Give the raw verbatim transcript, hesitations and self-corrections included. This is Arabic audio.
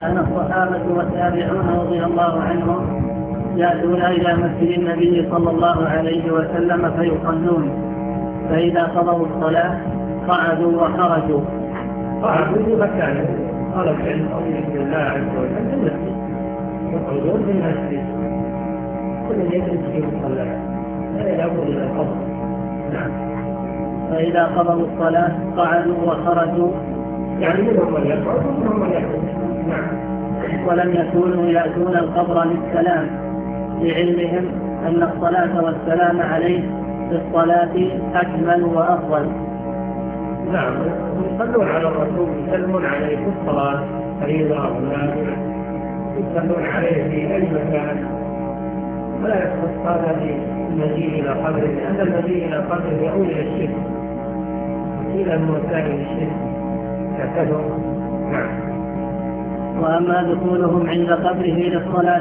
كان الصحابة والتابعون رضي الله عنهم يأتون إلى مسجد النبي صلى الله عليه وسلم فيصلون، فإذا قضوا الصلاة قعدوا وخرجوا. قعدوا في مكانه، طلب علم أو ذكر الله عز وجل في المسجد، يقعدون في المسجد، كل يجلس في مصلاه لا يأخذ إلى القبر. نعم. فإذا قضوا الصلاة قعدوا وخرجوا، يعني منهم من يقعد ومنهم من يخرج. نعم. ولم يكونوا يأتون القبر للسلام، لعلمهم أن الصلاة والسلام عليه في الصلاة أكمل وأفضل. نعم، يصلون على الرسول، يسلمون عليه في الصلاة فريضة أو نافلة، يصلون عليه في أي مكان، ولا يخص هذا بالمجيء إلى قبره، لأن المجيء إلى قبره يؤول إلى الشرك، وكيلا من وسائل الشرك ككثر. نعم. وأما دخولهم عند قبره للصلاة